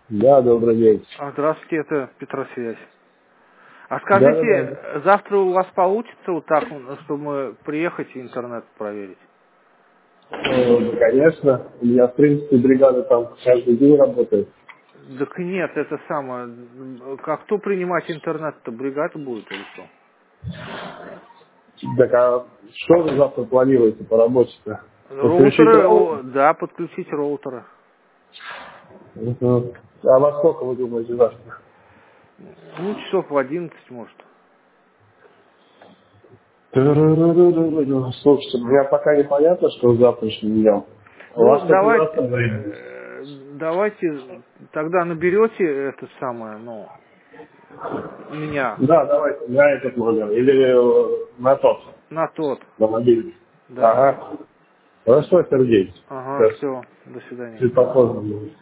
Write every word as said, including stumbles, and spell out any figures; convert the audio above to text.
Да, добрый день. А, Здравствуйте, это Петросвязь. А Да, да, скажите, да. завтра у вас получится вот так, чтобы мы приехать и интернет проверить? Э, да, конечно. У меня, в принципе, бригада там каждый день работает. Так нет, это самое. Как кто принимать интернет-то? Бригада будет или что? Так, а что вы завтра планируете по работе-то? Подключить Роутеры, роутер? о, да, подключить роутеры. Угу. А во сколько вы думаете завтра? Ну, часов в одиннадцать, может. Ту-ру-ру-ру-ру-ру. Слушайте, у меня пока непонятно, что с завтрашним днем. У Ну, вас только давайте, завтра времени. э, давайте тогда наберете это самое, ну, меня Да, давайте на этот номер. Или э, на тот, на тот, на мобильный. да. Ага. Хорошо, Сергей. Ага, Сейчас. все, до свидания. Чуть попозже.